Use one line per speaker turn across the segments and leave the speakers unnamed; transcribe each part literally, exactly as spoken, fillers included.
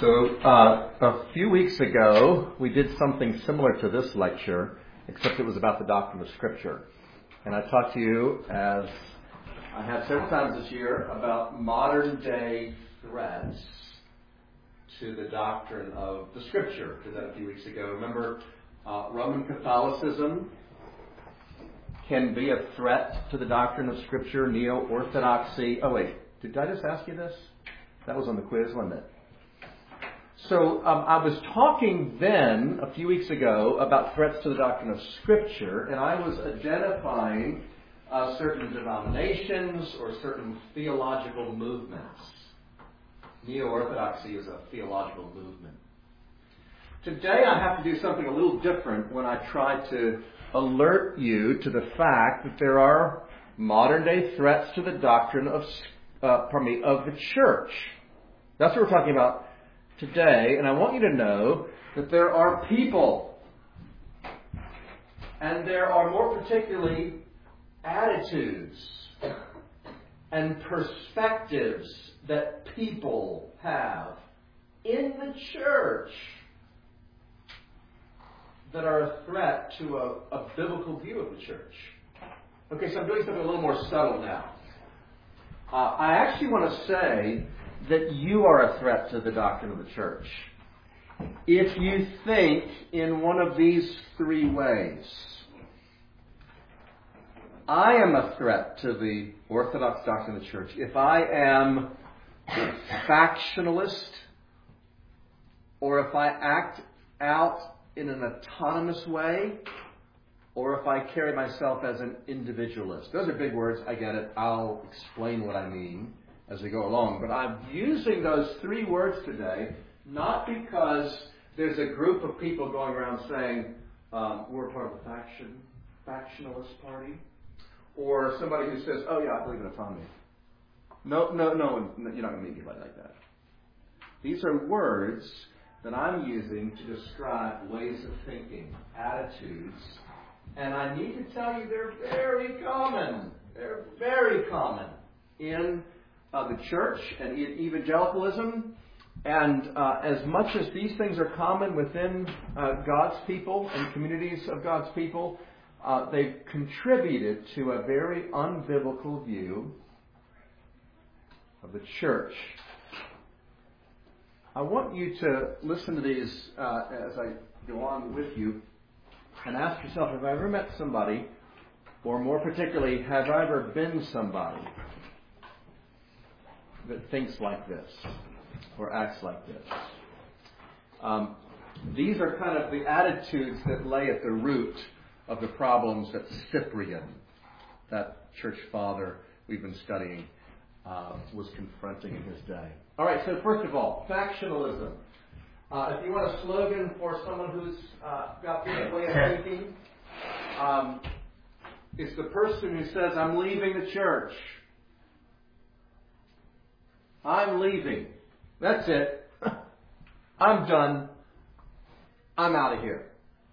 So uh, a few weeks ago, we did something similar to this lecture, except it was about the doctrine of Scripture. And I talked to you, as I have several times this year, about modern-day threats to the doctrine of the Scripture. I did that a few weeks ago. Remember, uh, Roman Catholicism can be a threat to the doctrine of Scripture. Neo-Orthodoxy. Oh, wait. Did I just ask you this? That was on the quiz, wasn't it? So um, I was talking then, a few weeks ago, about threats to the doctrine of Scripture, and I was identifying uh, certain denominations or certain theological movements. Neo-Orthodoxy is a theological movement. Today I have to do something a little different when I try to alert you to the fact that there are modern-day threats to the doctrine of, uh, pardon me, of the church. That's what we're talking about today, and I want you to know that there are people, and there are more particularly attitudes and perspectives that people have in the church that are a threat to a, a biblical view of the church. Okay, so I'm doing something a little more subtle now. Uh, I actually want to say that you are a threat to the doctrine of the church if you think in one of these three ways. I am a threat to the Orthodox doctrine of the church if I am factionalist, or if I act out in an autonomous way, or if I carry myself as an individualist. Those are big words, I get it. I'll explain what I mean as we go along. But I'm using those three words today not because there's a group of people going around saying, um, we're part of a faction, factionalist party, or somebody who says, oh yeah, I believe in autonomy. No, no, no, no, you're not going to meet anybody like that. These are words that I'm using to describe ways of thinking, attitudes, and I need to tell you they're very common. They're very common in uh, the church and in evangelicalism. And uh, as much as these things are common within uh, God's people and communities of God's people, uh, they've contributed to a very unbiblical view of the church. I want you to listen to these uh, as I go on with you and ask yourself, have I ever met somebody, or more particularly, have I ever been somebody that thinks like this or acts like this? Um, these are kind of the attitudes that lay at the root of the problems that Cyprian, that church father we've been studying, uh, was confronting in his day. All right, so first of all, factionalism. Uh, if you want a slogan for someone who's uh, got this way of thinking, um, it's the person who says, I'm leaving the church. I'm leaving. That's it. I'm done. I'm out of here.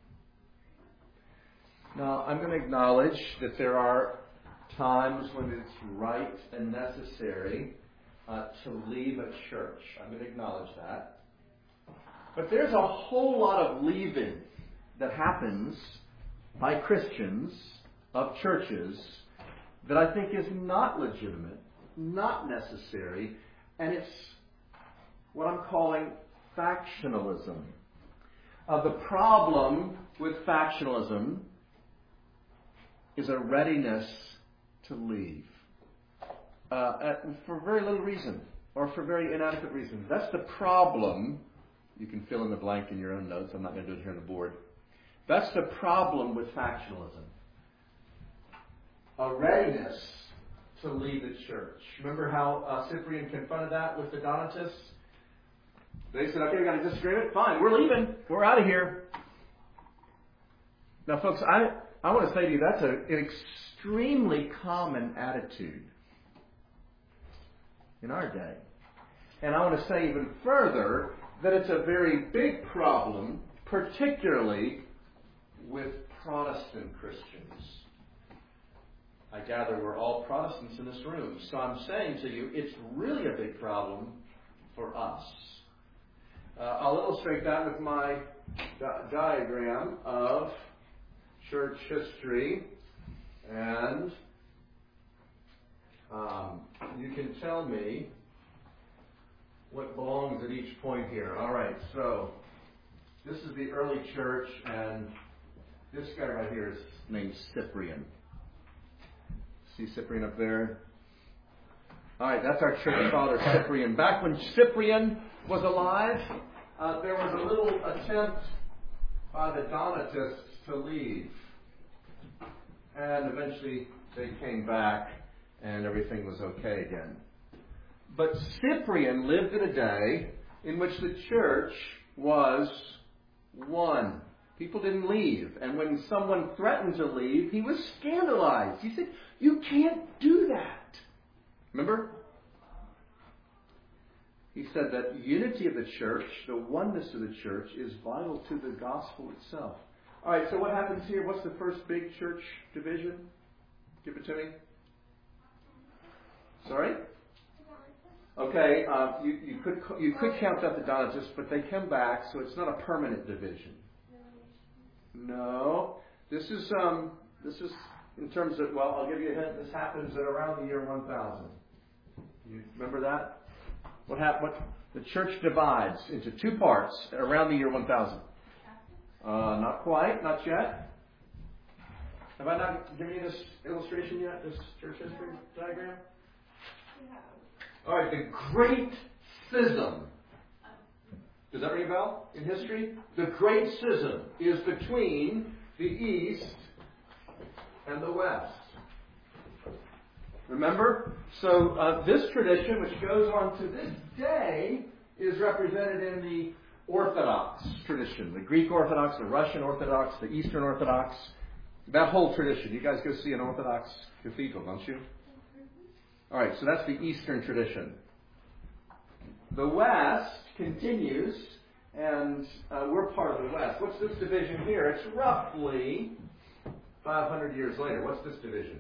Now, I'm going to acknowledge that there are times when it's right and necessary uh, to leave a church. I'm going to acknowledge that. But there's a whole lot of leaving that happens by Christians of churches that I think is not legitimate, not necessary, and it's what I'm calling factionalism. Uh, the problem with factionalism is a readiness to leave uh, at, for very little reason or for very inadequate reason. That's the problem. You can fill in the blank in your own notes. I'm not going to do it here on the board. That's the problem with factionalism. A readiness to leave the church. Remember how uh, Cyprian confronted that with the Donatists? They said, okay, we got a disagreement. Fine, we're leaving. We're out of here. Now, folks, I, I want to say to you that's a, an extremely common attitude in our day. And I want to say even further that it's a very big problem, particularly with Protestant Christians. I gather we're all Protestants in this room. So I'm saying to you, it's really a big problem for us. uh, I'll illustrate that with my di- diagram of church history. And um, you can tell me what belongs at each point here. All right, so this is the early church, and this guy right here is named Cyprian. See Cyprian up there? All right, that's our church father, Cyprian. Back when Cyprian was alive, uh, there was a little attempt by the Donatists to leave. And eventually they came back, and everything was okay again. But Cyprian lived in a day in which the church was one. People didn't leave. And when someone threatened to leave, he was scandalized. He said, "You can't do that." Remember? He said that unity of the church, the oneness of the church, is vital to the gospel itself. All right, so what happens here? What's the first big church division? Give it to me. Sorry? Okay, uh, you, you could you could count out the Donatists, but they come back, so it's not a permanent division. No, this is um this is in terms of, well, I'll give you a hint. This happens at around the year one thousand. You remember that? What hap- What the church divides into two parts around the year one thousand. Uh, not quite, not yet. Have I not given you this illustration yet? This church history diagram? All right, the Great Schism. Does that ring a bell in history? The Great Schism is between the East and the West. Remember? So uh, this tradition, which goes on to this day, is represented in the Orthodox tradition. The Greek Orthodox, the Russian Orthodox, the Eastern Orthodox. That whole tradition. You guys go see an Orthodox cathedral, don't you? All right, so that's the Eastern tradition. The West continues, and uh, we're part of the West. What's this division here? It's roughly five hundred years later. What's this division?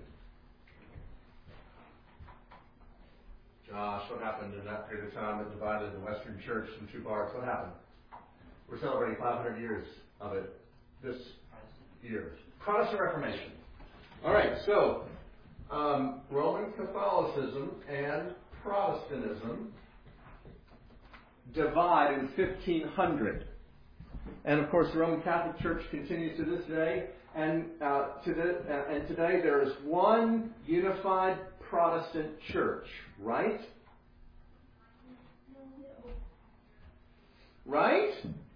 Josh, what happened in that period of time that divided the Western Church into two parts? What happened? We're celebrating five hundred years of it this year. Protestant Reformation. All right, so um, Roman Catholicism and Protestantism divide in fifteen hundred. And of course, the Roman Catholic Church continues to this day. And, uh, to the, uh, and today there is one unified Protestant church, right? Right?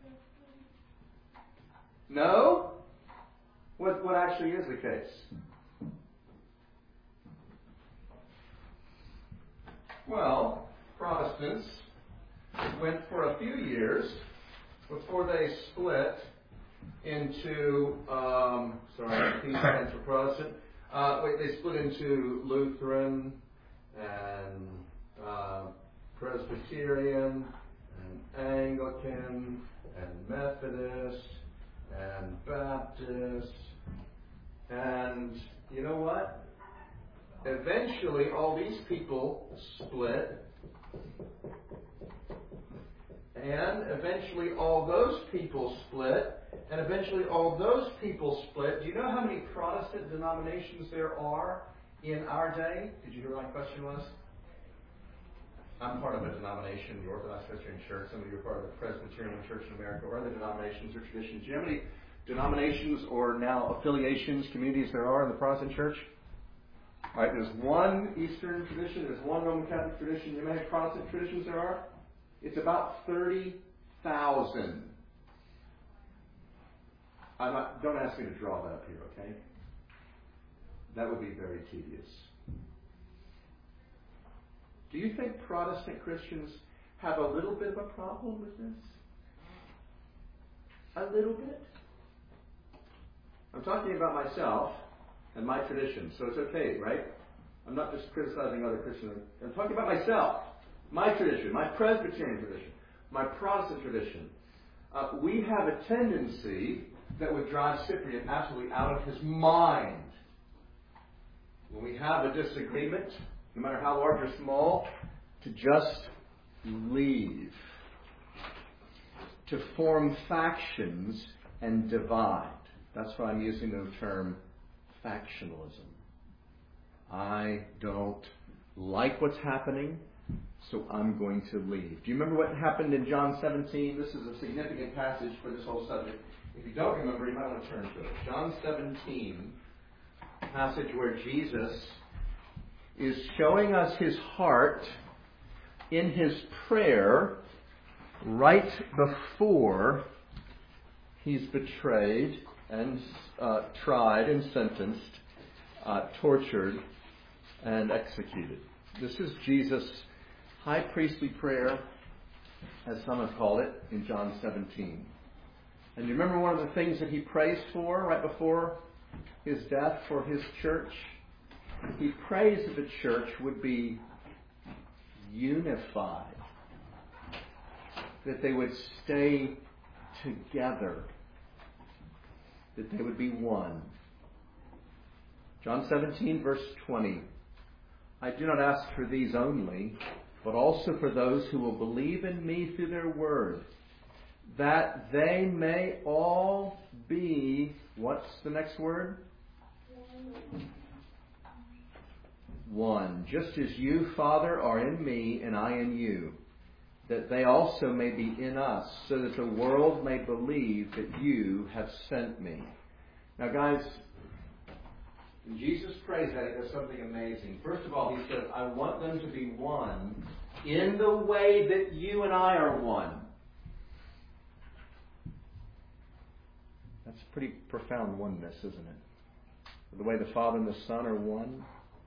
No? What, what actually is the case? Well, Protestants went for a few years before they split into, um, sorry, P stands for Protestant. Uh, wait, they split into Lutheran and uh, Presbyterian and Anglican and Methodist and Baptist. And you know what? Eventually, all these people split. And eventually, all those people split. And eventually, all those people split. Do you know how many Protestant denominations there are in our day? Did you hear what my question was? I'm part of a denomination, the Orthodox Presbyterian Church. Some of you are part of the Presbyterian Church in America, or other denominations or traditions. Do you know how many denominations or now affiliations, communities there are in the Protestant Church? All right, there's one Eastern tradition, there's one Roman Catholic tradition. You know how many Protestant traditions there are? It's about thirty thousand. I'm not, don't ask me to draw that up here, okay? That would be very tedious. Do you think Protestant Christians have a little bit of a problem with this? A little bit? I'm talking about myself and my tradition, so it's okay, right? I'm not just criticizing other Christians. I'm talking about myself, my tradition, my Presbyterian tradition, my Protestant tradition. Uh, we have a tendency that would drive Cyprian absolutely out of his mind. When we have a disagreement, no matter how large or small, to just leave. to form factions and divide. That's why I'm using the term factionalism. I don't like what's happening, so I'm going to leave. Do you remember what happened in John seventeen? This is a significant passage for this whole subject. If you don't remember, you might want to turn to it. John seventeen, a passage where Jesus is showing us his heart in his prayer right before he's betrayed and uh, tried and sentenced, uh, tortured and executed. This is Jesus' high priestly prayer, as some have called it, in John seventeen. And you remember one of the things that he prays for right before his death for his church? He prays that the church would be unified, that they would stay together, that they would be one. John seventeen, verse twenty. I do not ask for these only, but also for those who will believe in me through their word, that they may all be, what's the next word? One. Just as you, Father, are in me and I in you, that they also may be in us, so that the world may believe that you have sent me. Now, guys, when Jesus prays that, he does something amazing. First of all, he says, I want them to be one in the way that you and I are one. That's pretty profound oneness, isn't it? The way the Father and the Son are one.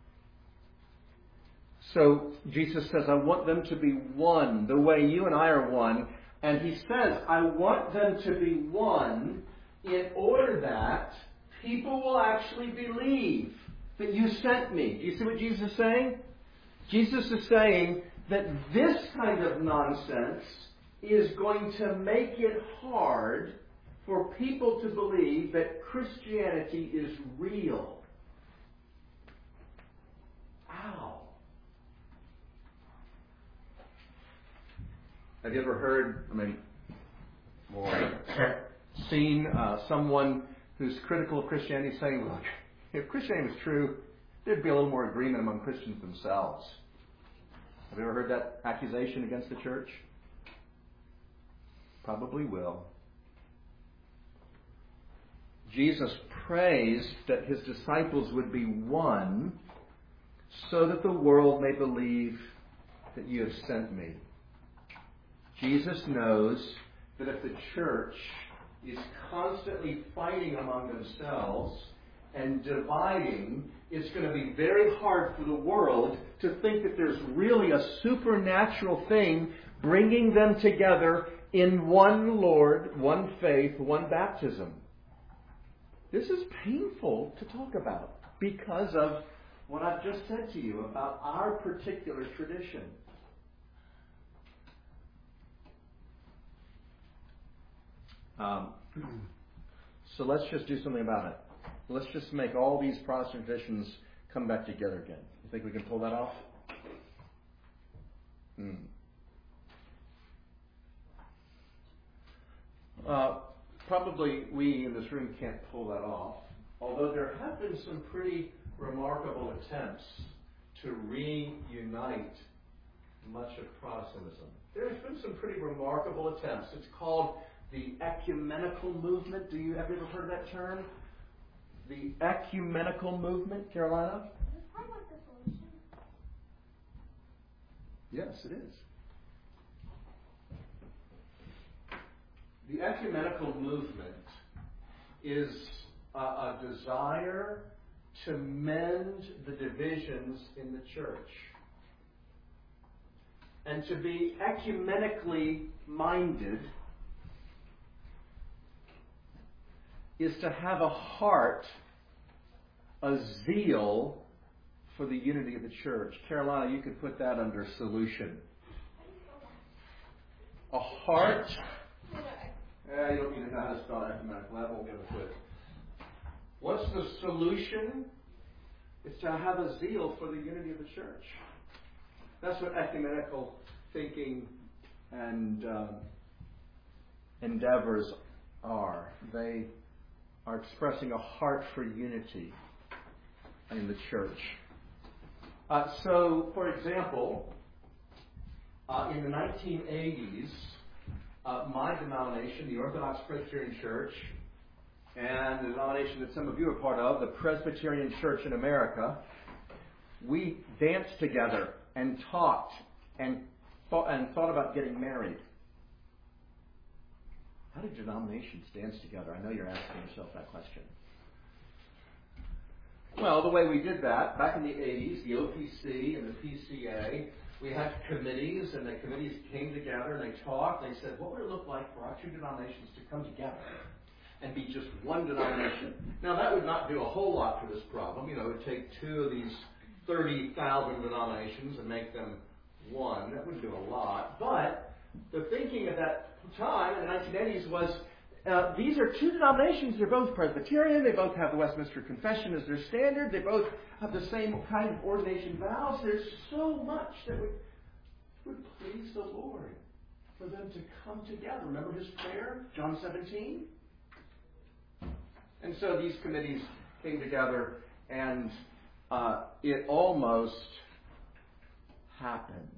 So Jesus says, I want them to be one the way you and I are one. And he says, I want them to be one in order that people will actually believe that you sent me. Do you see what Jesus is saying? Jesus is saying that this kind of nonsense is going to make it hard for people to believe that Christianity is real. Ow. Have you ever heard, I mean, or seen uh, someone who's critical of Christianity saying, look, if Christianity was true, there'd be a little more agreement among Christians themselves. Have you ever heard that accusation against the church? Probably will. Jesus prays that his disciples would be one so that the world may believe that you have sent me. Jesus knows that if the church is constantly fighting among themselves and dividing, it's going to be very hard for the world to think that there's really a supernatural thing bringing them together in one Lord, one faith, one baptism. This is painful to talk about because of what I've just said to you about our particular tradition. Um, so let's just do something about it. Let's just make all these Protestant traditions come back together again. You think we can pull that off? Hmm. Uh, probably we in this room can't pull that off, although there have been some pretty remarkable attempts to reunite much of Protestantism. There's been some pretty remarkable attempts. It's called the ecumenical movement. Do you have you ever heard of that term? The ecumenical movement, Carolina?
Is this part like the solution?
Yes, it is. The ecumenical movement is a, a desire to mend the divisions in the church and to be ecumenically minded is to have a heart, a zeal for the unity of the church. Carolina, you could put that under solution. A heart. Yeah, you don't need to know how to spell ecumenical. That won't give a quid. What's the solution? It's to have a zeal for the unity of the church. That's what ecumenical thinking and um, endeavors are. They are expressing a heart for unity in the church. Uh, so, for example, uh, in the nineteen eighties, uh, my denomination, the Orthodox Presbyterian Church, and the denomination that some of you are part of, the Presbyterian Church in America, we danced together and talked and thought, and thought about getting married. How do denominations dance together? I know you're asking yourself that question. Well, the way we did that, back in the eighties, the O P C and the P C A, we had committees, and the committees came together and they talked. They said, what would it look like for our two denominations to come together and be just one denomination? Now, that would not do a whole lot for this problem. You know, it would take two of these thirty thousand denominations and make them one. That wouldn't do a lot. But the thinking at that time, in the nineteen eighties, was uh, these are two denominations. They're both Presbyterian. They both have the Westminster Confession as their standard. They both have the same kind of ordination vows. There's so much that would, would please the Lord for them to come together. Remember his prayer, John seventeen? And so these committees came together, and uh, it almost happened.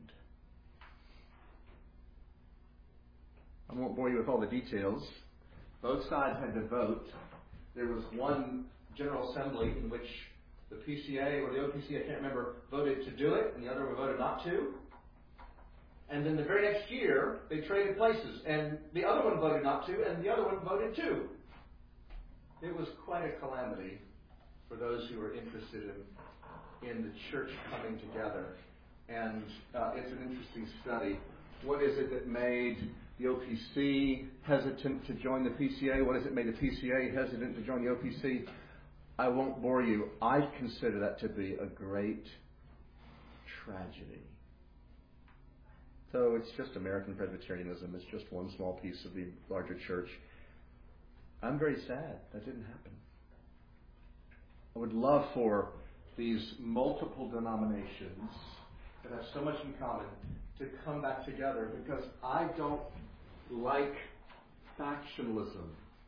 I won't bore you with all the details. Both sides had to vote. There was one General Assembly in which the P C A or the O P C, I can't remember, voted to do it, and the other one voted not to. And then the very next year, they traded places, and the other one voted not to, and the other one voted to. It was quite a calamity for those who were interested in, in the church coming together. And uh, it's an interesting study. What is it that made the O P C hesitant to join the P C A? What has it made the P C A hesitant to join the O P C? I won't bore you. I consider that to be a great tragedy. So it's just American Presbyterianism. It's just one small piece of the larger church. I'm very sad that didn't happen. I would love for these multiple denominations that have so much in common to come back together, because I don't like factionalism.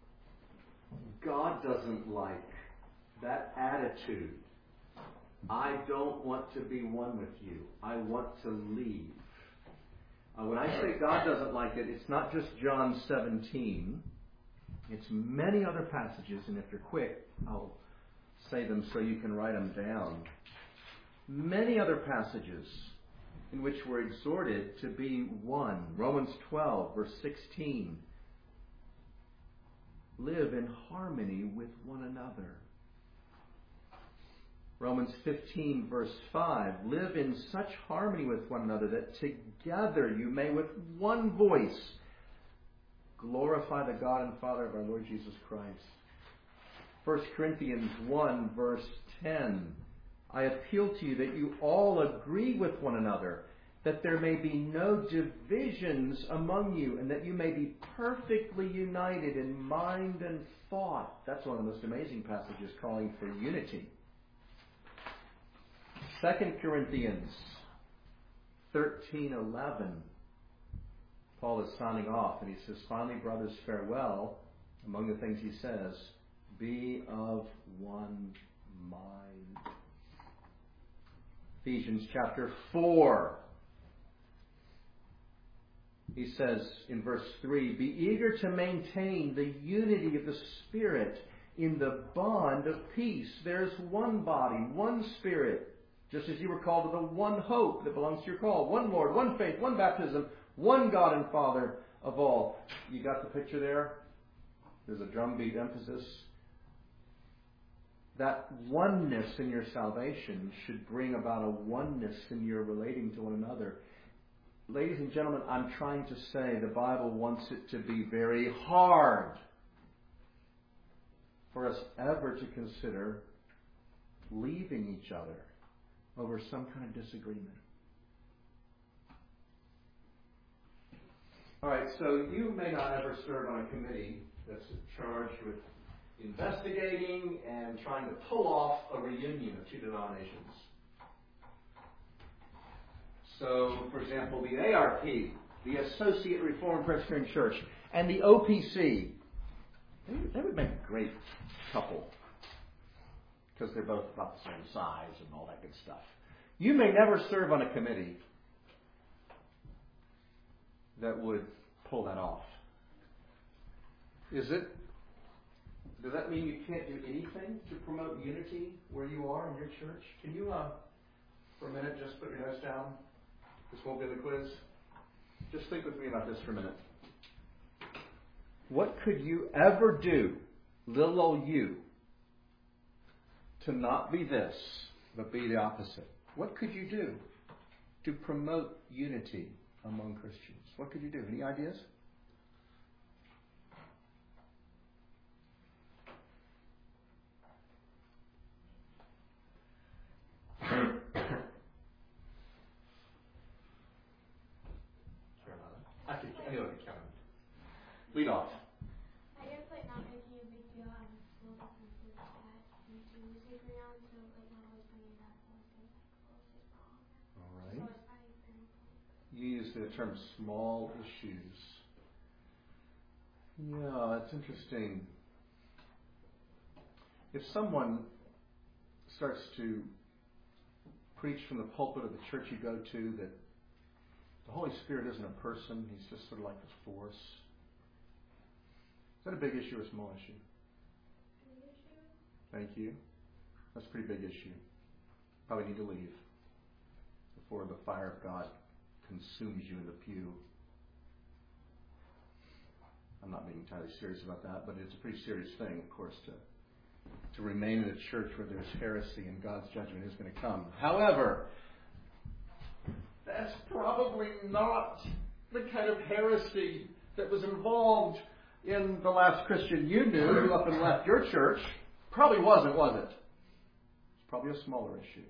God doesn't like that attitude. I don't want to be one with you. I want to leave. Uh, when I say God doesn't like it, it's not just John seventeen. It's many other passages, and if you're quick, I'll say them so you can write them down. Many other passages in which we're exhorted to be one. Romans twelve, verse sixteen. Live in harmony with one another. Romans fifteen, verse five. Live in such harmony with one another that together you may with one voice glorify the God and Father of our Lord Jesus Christ. First Corinthians one, verse ten. I appeal to you that you all agree with one another, that there may be no divisions among you, and that you may be perfectly united in mind and thought. That's one of the most amazing passages calling for unity. Second Corinthians thirteen eleven. Paul is signing off, and he says, finally, brothers, farewell. Among the things he says, be of one mind. Ephesians chapter four. He says in verse three, be eager to maintain the unity of the Spirit in the bond of peace. There's one body, one Spirit, just as you were called to the one hope that belongs to your call. One Lord, one faith, one baptism, one God and Father of all. You got the picture there? There's a drumbeat emphasis. That oneness in your salvation should bring about a oneness in your relating to one another. Ladies and gentlemen, I'm trying to say the Bible wants it to be very hard for us ever to consider leaving each other over some kind of disagreement. All right, so you may not ever serve on a committee that's charged with investigating and trying to pull off a reunion of two denominations. So, for example, the A R P the Associate Reformed Presbyterian Church, and the O P C. They, they would make a great couple because they're both about the same size and all that good stuff. You may never serve on a committee that would pull that off. Is it? Does that mean you can't do anything to promote unity where you are in your church? Can you, uh, for a minute, just put your notes down? This won't be the quiz. Just think with me about this for a minute. What could you ever do, little old you, to not be this, but be the opposite? What could you do to promote unity among Christians? What could you do? Any ideas? Lead off.
I guess like not making a big deal out of small differences that we do disagree on, so like not always bringing that politics politics wrong.
All right.
So it's probably very important.
You use the term small issues. Yeah, it's interesting. If someone starts to preach from the pulpit of the church you go to that the Holy Spirit isn't a person, he's just sort of like a force. Is that a big issue or a small issue?
Big issue.
Thank you. That's a pretty big issue. Probably need to leave before the fire of God consumes you in the pew. I'm not being entirely serious about that, but it's a pretty serious thing, of course, to to remain in a church where there's heresy and God's judgment is going to come. However, that's probably not the kind of heresy that was involved in the last Christian you knew who up and left your church. Probably wasn't, was it? It's probably a smaller issue.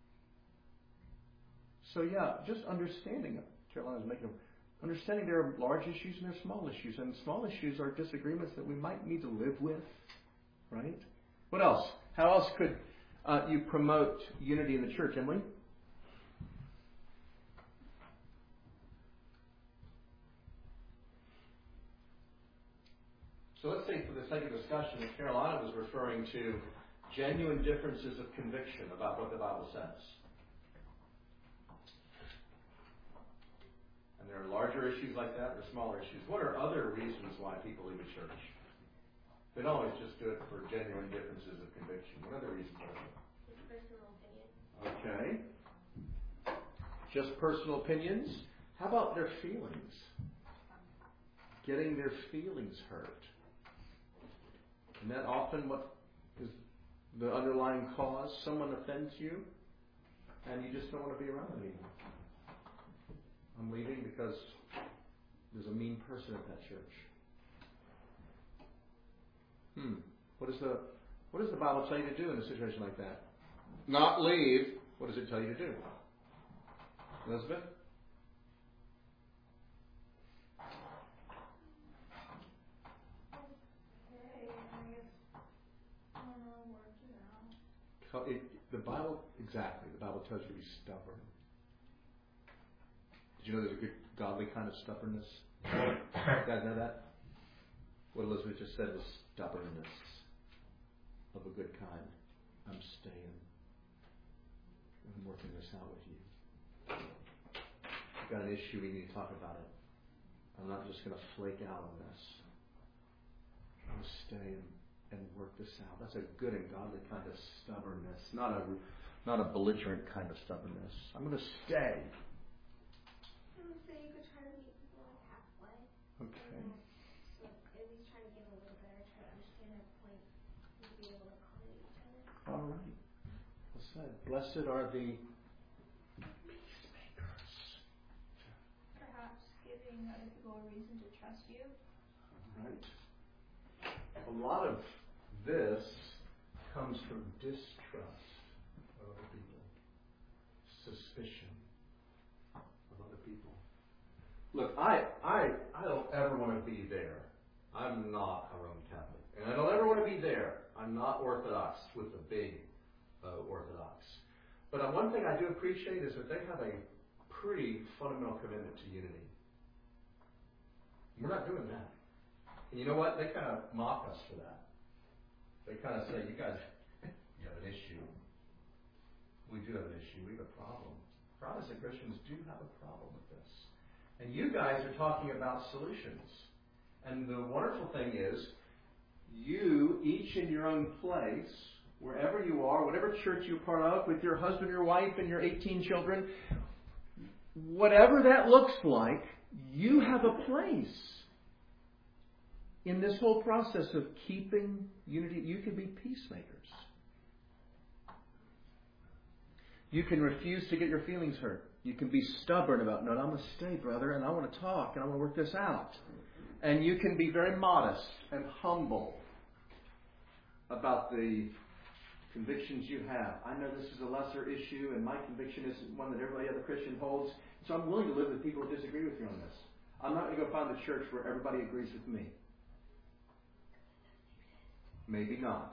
So yeah, just understanding, Carolina's making, understanding there are large issues and there are small issues, and small issues are disagreements that we might need to live with, right? What else? How else could uh, you promote unity in the church, Emily? So let's say, for the sake of discussion, that Carolina was referring to genuine differences of conviction about what the Bible says. And there are larger issues like that, or smaller issues. What are other reasons why people leave a church? They don't always just do it for genuine differences of conviction. What other reasons are there?
Just personal opinion.
Okay. Just personal opinions. How about their feelings? Getting their feelings hurt. Isn't that often what is the underlying cause? Someone offends you, and you just don't want to be around them anymore. I'm leaving because there's a mean person at that church. Hmm. What is the what does the Bible tell you to do in a situation like that? Not leave. What does it tell you to do? Elizabeth? It, the Bible, exactly, the Bible tells you to be stubborn. Did you know there's a good, godly kind of stubbornness? You guys know that? What Elizabeth just said was stubbornness of a good kind. I'm staying. I'm working this out with you. I've got an issue, we need to talk about it. I'm not just going to flake out on this. I'm staying and work this out. That's a good and godly kind of stubbornness, not a not a belligerent kind of stubbornness. I'm going to stay.
I would say you could try to meet people like halfway.
Okay.
And, uh, so at least try to get a little better, try to understand their point, and be able to accommodate each other.
All right. Well said. Blessed are the peacemakers.
Perhaps giving other people a reason to trust you.
All right. A lot of this comes from distrust of other people, suspicion of other people. Look, I I I don't ever want to be there. I'm not a Roman Catholic, and I don't ever want to be there. I'm not Orthodox with the big uh, Orthodox. But uh, one thing I do appreciate is that they have a pretty fundamental commitment to unity. We're not doing that. And you know what? They kind of mock us for that. They kind of say, you guys, you have an issue. We do have an issue. We have a problem. Protestant Christians do have a problem with this. And you guys are talking about solutions. And the wonderful thing is, you, each in your own place, wherever you are, whatever church you're part of, with your husband, your wife, and your eighteen children, whatever that looks like, you have a place in this whole process of keeping unity. You can be peacemakers. You can refuse to get your feelings hurt. You can be stubborn about, no, I'm going to stay, brother, and I want to talk, and I want to work this out. And you can be very modest and humble about the convictions you have. I know this is a lesser issue, and my conviction isn't one that every other Christian holds, so I'm willing to live with people who disagree with me on this. I'm not going to go find a church where everybody agrees with me. Maybe not.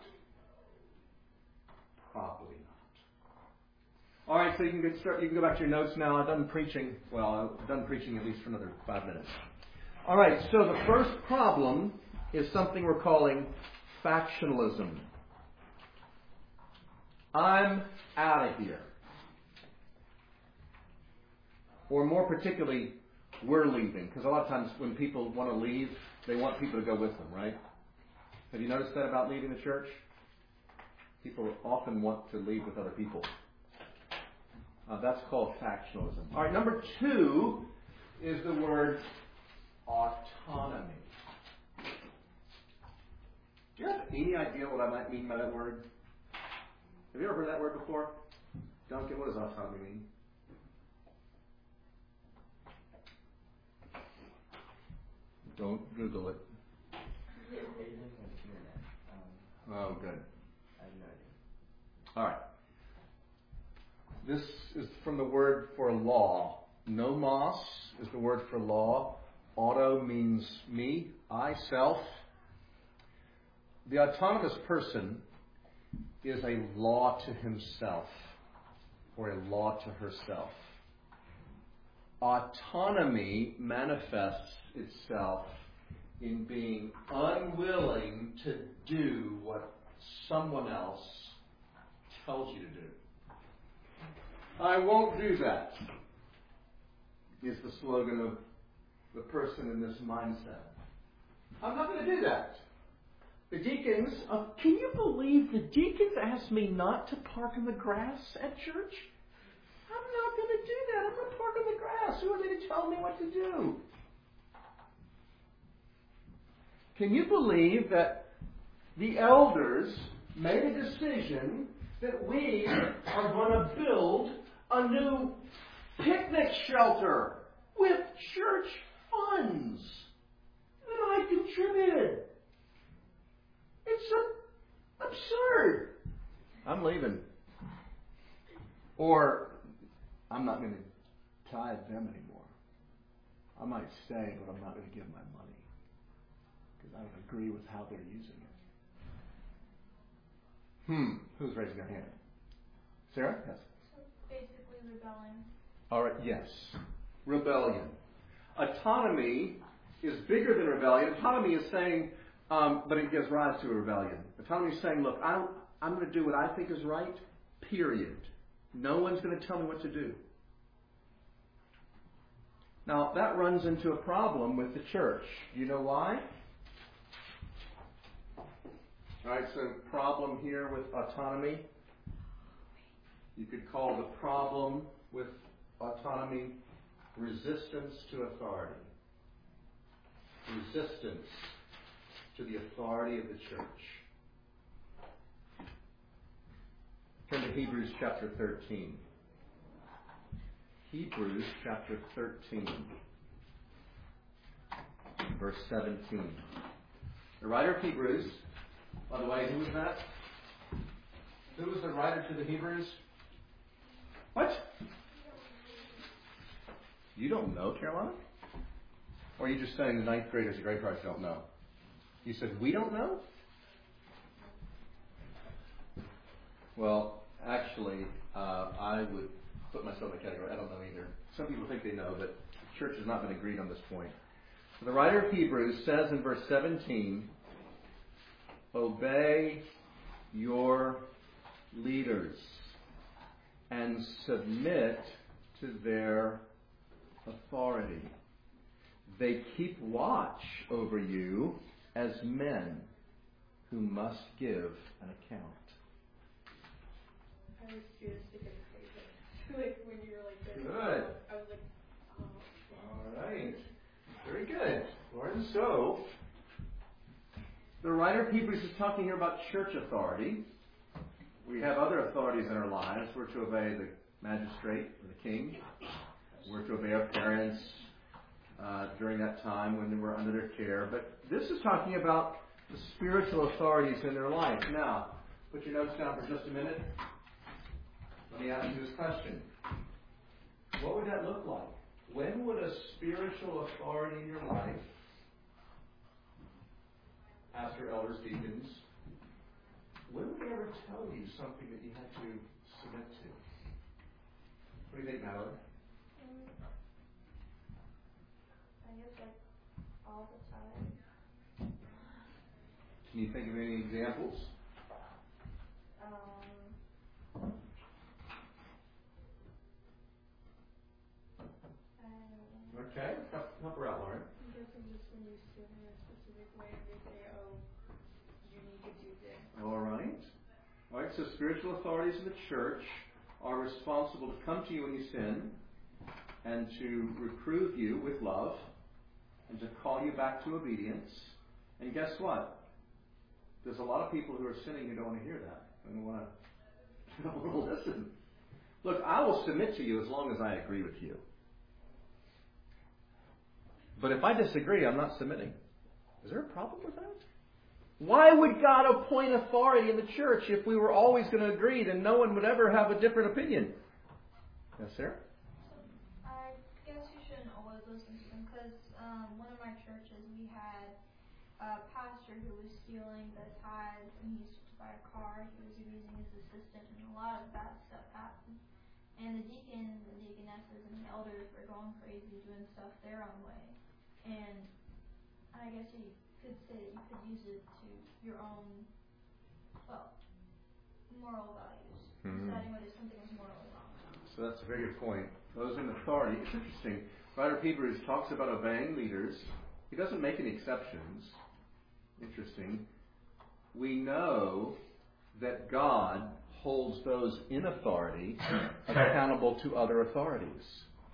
Probably not. All right, so you can get start. You can go back to your notes now. I'm done preaching. Well, I'm done preaching at least for another five minutes. All right, so the first problem is something we're calling factionalism. I'm out of here. Or more particularly, we're leaving. Because a lot of times when people want to leave, they want people to go with them, right? Have you noticed that about leaving the church? People often want to leave with other people. Uh, that's called factionalism. All right, number two is the word autonomy. Do you have any idea what I might mean by that word? Have you ever heard that word before? Duncan, what does autonomy mean? Don't Google it. Oh, good.
I have no idea.
All right. This is from the word for law. Nomos is the word for law. Auto means me, I, self. The autonomous person is a law to himself or a law to herself. Autonomy manifests itself in being unwilling to do what someone else tells you to do. I won't do that, is the slogan of the person in this mindset. I'm not going to do that. The deacons, uh, can you believe the deacons asked me not to park in the grass at church? I'm not going to do that. I'm going to park in the grass. Who are they to tell me what to do? Can you believe that the elders made a decision that we are going to build a new picnic shelter with church funds that I contributed? It's a, absurd. I'm leaving. Or I'm not going to tithe them anymore. I might stay, but I'm not going to give my money because I don't agree with how they're using it. Hmm. Who's raising their hand? Sarah? Yes.
So basically rebelling.
All right. Yes. Rebellion. Autonomy is bigger than rebellion. Autonomy is saying, um, but it gives rise to a rebellion. Autonomy is saying, look, I don't, I'm going to do what I think is right, period. No one's going to tell me what to do. Now, that runs into a problem with the church. You know why? All right, so problem here with autonomy. You could call the problem with autonomy resistance to authority. Resistance to the authority of the church. Turn to Hebrews chapter thirteen. Hebrews chapter thirteen, verse seventeen. The writer of Hebrews, by the way, who was that? Who was the writer to the Hebrews? What? You don't know, Carolina? Or are you just saying the ninth graders at Great Price don't know? You said, we don't know? Well, actually, uh, I would put myself in the category. I don't know either. Some people think they know, but the church has not been agreed on this point. The writer of Hebrews says in verse seventeen, obey your leaders and submit to their authority. They keep watch over you as men who must give an account.
I was just thinking the same thing. Like when you were like, there,
Good.
I was like, oh.
All right. Very good. Lauren, so the writer of Hebrews is talking here about church authority. We have other authorities in our lives. We're to obey the magistrate or the king. We're to obey our parents uh, during that time when they were under their care. But this is talking about the spiritual authorities in their life. Now, put your notes down for just a minute. Let me ask you this question. What would that look like? When would a spiritual authority in your life, pastor, elders, deacons, when would they ever tell you something that you had to submit to? What do you think, Madeline?
I guess like all the time.
Can you think of any examples?
Um, I don't know.
Okay, help, help her out, Lauren.
I'm guessing just when you sin in a specific way, they say, oh, you need to do this.
All right. All right, so spiritual authorities in the church are responsible to come to you when you sin and to reprove you with love and to call you back to obedience. And guess what? There's a lot of people who are sinning who don't want to hear that. They don't want to, they don't want to listen. Look, I will submit to you as long as I agree with you. But if I disagree, I'm not submitting. Is there a problem with that? Why would God appoint authority in the church if we were always going to agree, then no one would ever have a different opinion? Yes, Sarah?
I guess you shouldn't always listen to them because um, one of my churches, we had a pastor who was stealing the tithes and he used to buy a car. He was abusing his assistant and a lot of bad stuff happened. And the deacons and deaconesses and the elders were going crazy doing stuff their own way. And I guess you could say that you could use it to your own, well, moral values, mm-hmm. deciding whether something is morally wrong.
So that's a very good point. Those in authority, it's interesting. Writer of Hebrews talks about obeying leaders. He doesn't make any exceptions. Interesting. We know that God holds those in authority accountable to other authorities.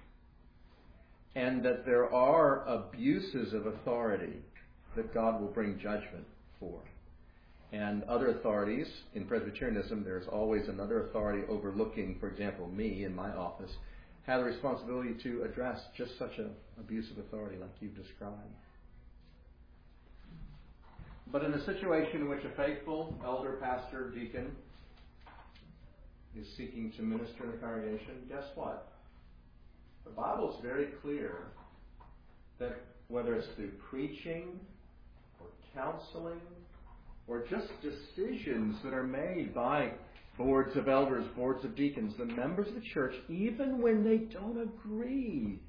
And that there are abuses of authority that God will bring judgment for. And other authorities, in Presbyterianism, there's always another authority overlooking, for example, me in my office, have the responsibility to address just such an abuse of authority like you've described. But in a situation in which a faithful elder, pastor, deacon is seeking to minister in the congregation, guess what? The Bible is very clear that whether it's through preaching or counseling or just decisions that are made by boards of elders, boards of deacons, the members of the church, even when they don't agree,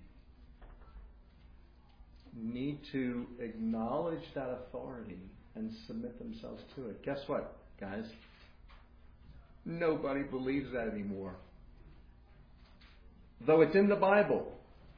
need to acknowledge that authority and submit themselves to it. Guess what, guys? Nobody believes that anymore. Though it's in the Bible.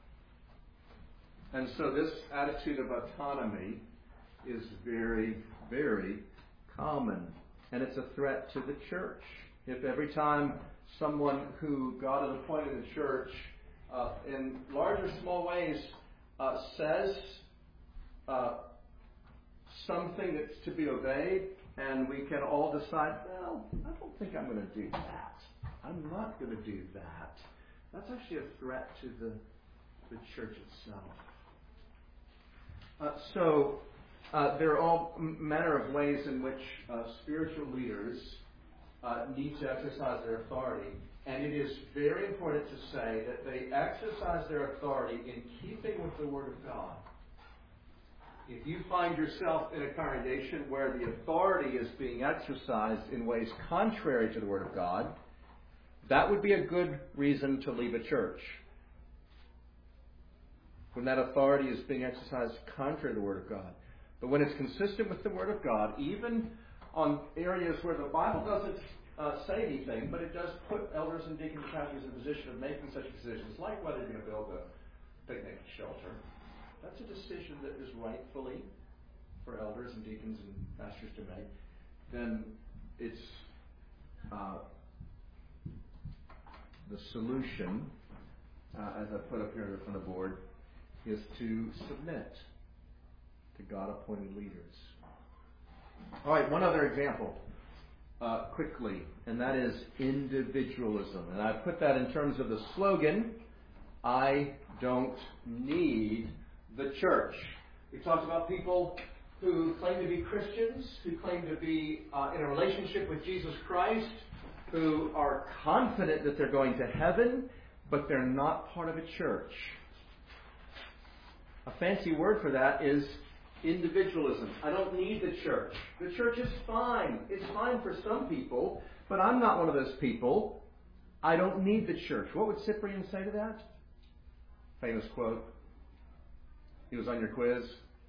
And so this attitude of autonomy is very, very common. And it's a threat to the church. If every time someone who God has appointed in the church, uh, in large or small ways, uh, says uh, something that's to be obeyed, and we can all decide, well, I don't think I'm going to do that. I'm not going to do that. That's actually a threat to the, the church itself. Uh, so uh, there are all manner of ways in which uh, spiritual leaders uh, need to exercise their authority. And it is very important to say that they exercise their authority in keeping with the Word of God. If you find yourself in a congregation where the authority is being exercised in ways contrary to the Word of God, that would be a good reason to leave a church. when that authority is being exercised contrary to the Word of God. But when it's consistent with the Word of God, even on areas where the Bible doesn't uh, say anything, but it does put elders and deacons and pastors in a position of making such decisions, like whether you're going to build a picnic shelter. That's a decision that is rightfully for elders and deacons and pastors to make. Then it's uh, the solution, uh, as I put up here on the board, is to submit to God-appointed leaders. All right, one other example, uh, quickly, and that is individualism. And I put that in terms of the slogan, I don't need the church. We talked about people who claim to be Christians, who claim to be uh, in a relationship with Jesus Christ, who are confident that they're going to heaven, but they're not part of a church. A fancy word for that is individualism. I don't need the church. The church is fine. It's fine for some people, but I'm not one of those people. I don't need the church. What would Cyprian say to that? Famous quote. He was on your quiz.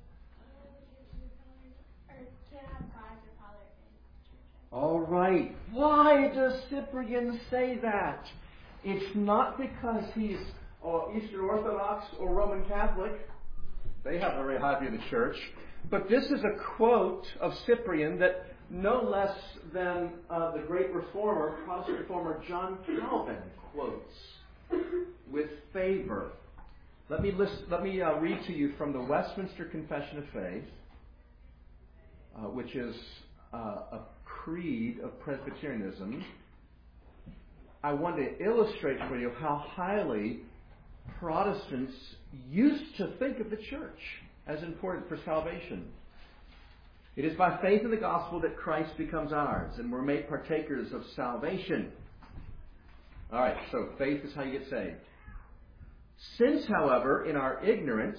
All right. Why does Cyprian say that? It's not because he's uh, Eastern Orthodox or Roman Catholic. They have a very high view of the church. But this is a quote of Cyprian that no less than uh, the great reformer, Protestant reformer John Calvin quotes with favor. Let me list, let me uh, read to you from the Westminster Confession of Faith, uh, which is uh, a creed of Presbyterianism. I want to illustrate for you how highly Protestants used to think of the church as important for salvation. It is by faith in the gospel that Christ becomes ours, and we're made partakers of salvation. All right, so faith is how you get saved. Since, however, in our ignorance...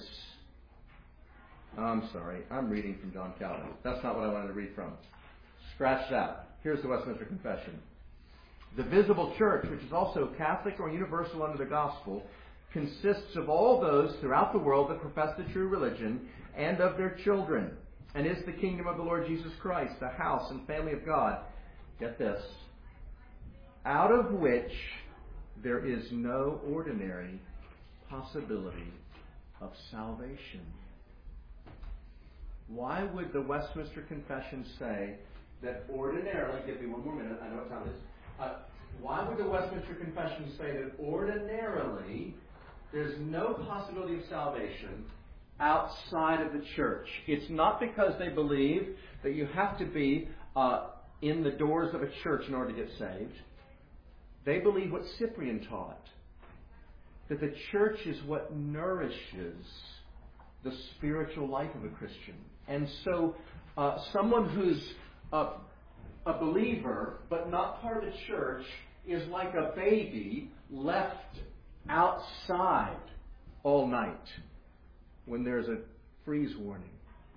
I'm sorry, I'm reading from John Calvin. That's not what I wanted to read from. Scratch that. Here's the Westminster Confession. The visible church, which is also Catholic or universal under the gospel, consists of all those throughout the world that profess the true religion and of their children, and is the kingdom of the Lord Jesus Christ, the house and family of God. Get this. Out of which there is no ordinary possibility of salvation. Why would the Westminster Confession say that ordinarily, give me one more minute, I know what time it is. Uh, why would the Westminster Confession say that ordinarily there's no possibility of salvation outside of the church? It's not because they believe that you have to be uh, in the doors of a church in order to get saved. They believe what Cyprian taught, that the church is what nourishes the spiritual life of a Christian. And so uh, someone who's a, a believer but not part of the church is like a baby left outside all night when there's a freeze warning.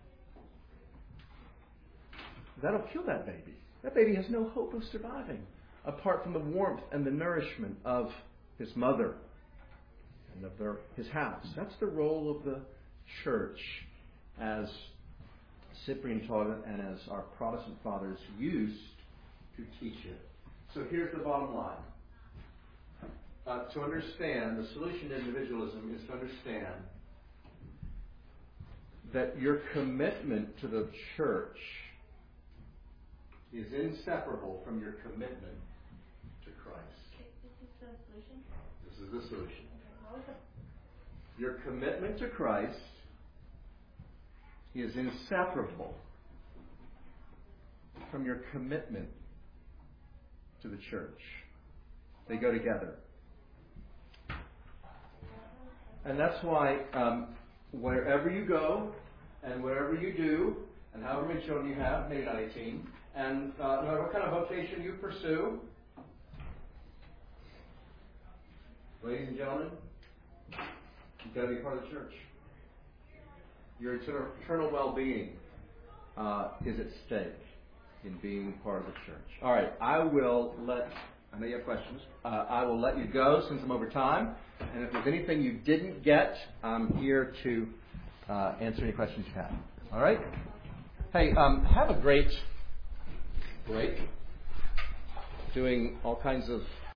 That'll kill that baby. That baby has no hope of surviving apart from the warmth and the nourishment of his mother and of their, his house. That's the role of the church as Cyprian taught it and as our Protestant fathers used to teach it. So here's the bottom line. Uh, to understand, the solution to individualism is to understand that your commitment to the church is inseparable from your commitment to Christ.
Okay, this is the solution?
This is the solution.
Okay, what was it?
Your commitment to Christ is inseparable from your commitment to the church. They go together. And that's why um, wherever you go and wherever you do, and however many children you have, maybe not eighteen, and uh, no matter what kind of vocation you pursue, ladies and gentlemen, you've got to be part of the church. Your eternal well-being uh, is at stake in being part of the church. All right, I will let I know you have questions. Uh, I will let you go since I'm over time. And if there's anything you didn't get, I'm here to uh, answer any questions you have. All right? Hey, um, have a great break doing all kinds of